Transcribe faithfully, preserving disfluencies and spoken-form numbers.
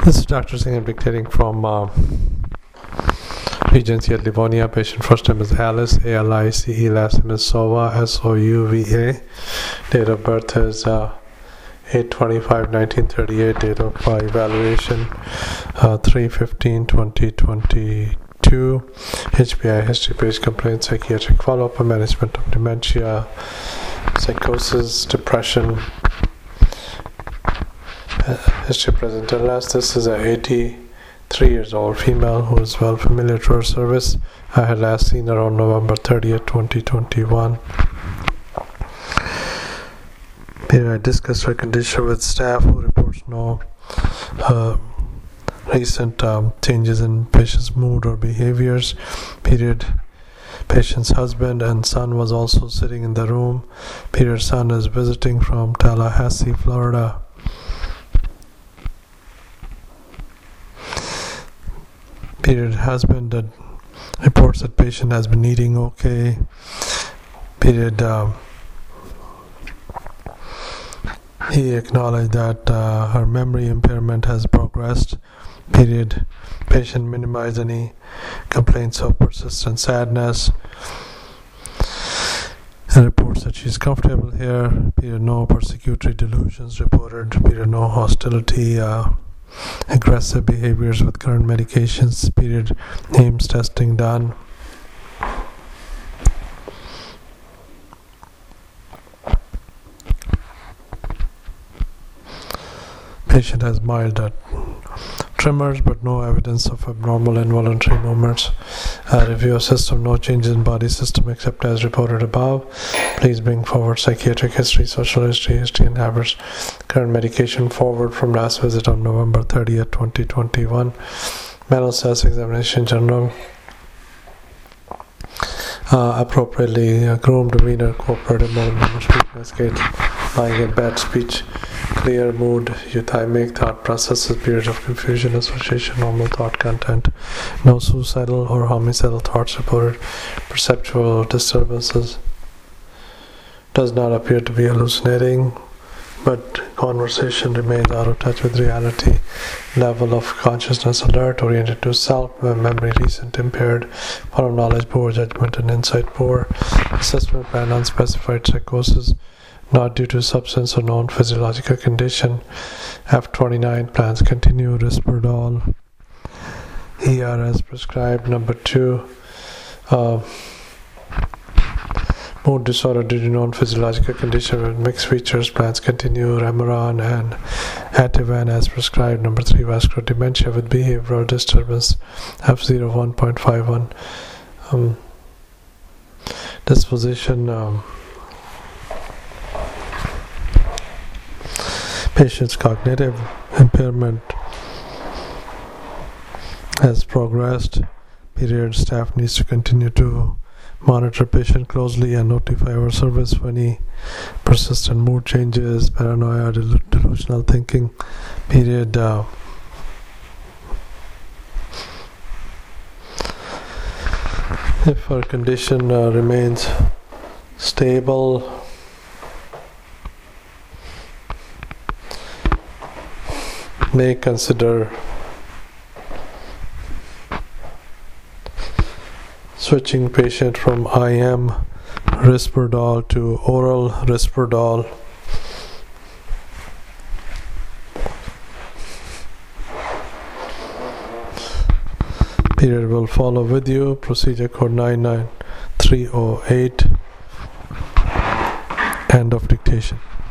This is Doctor Singh dictating from uh, Regency at Livonia. Patient first name is Alice, A L I C E. Last name is Sova, S O U V A. Date of birth is uh, eight twenty-five nineteen thirty-eight. Date of uh, evaluation uh, three fifteen twenty twenty-two. H P I history, page complaint, psychiatric follow-up, and management of dementia, psychosis, depression. Uh, history present illness. This is a eighty-three years old female who is well familiar to her service. I had last seen her on November thirtieth twenty twenty-one. Here I discussed her condition with staff, who reports no uh, recent um, changes in patient's mood or behaviors. Period. Patient's husband and son was also sitting in the room. Period. Son is visiting from Tallahassee, Florida. Period. Husband that reports that patient has been eating okay. Period. Um, he acknowledged that uh, her memory impairment has progressed. Period. Patient minimized any complaints of persistent sadness and reports that she's comfortable here. Period. No persecutory delusions reported. Period. No hostility. Uh, aggressive behaviors with current medications. Period. Ames testing done. Patient has mild uh, tremors but no evidence of abnormal involuntary movements. Uh, review of system, no changes in body system except as reported above. Please bring forward psychiatric history, social history, history and habits. Current medication forward from last visit on November thirtieth twenty twenty-one. Mental status examination general. Uh, appropriately uh, groomed, demeanor, cooperative, motor, speakness, gait, lying in bed, speech, clear, mood, euthymic, thought processes, periods of confusion, association, normal thought content, no suicidal or homicidal thoughts reported, perceptual disturbances, does not appear to be hallucinating, but conversation remains out of touch with reality, level of consciousness alert, oriented to self, memory recent impaired, follow knowledge poor, judgment and insight poor, assessment plan unspecified psychosis, not due to substance or known physiological condition. F twenty-nine plans continue, Risperdal, E R as prescribed. Number two, uh, mood disorder due to known physiological condition with mixed features, plans continue, Remeron and Ativan as prescribed. Number three, vascular dementia with behavioral disturbance, F zero one point five one. Um, disposition, um, patient's cognitive impairment has progressed. Period. Staff needs to continue to monitor patient closely and notify our service for any persistent mood changes, paranoia, del- delusional thinking. Period. Uh, if her condition uh, remains stable, may consider switching patient from I M Risperdal to oral Risperdal. Period will follow with you. Procedure code nine nine three oh eight. End of dictation.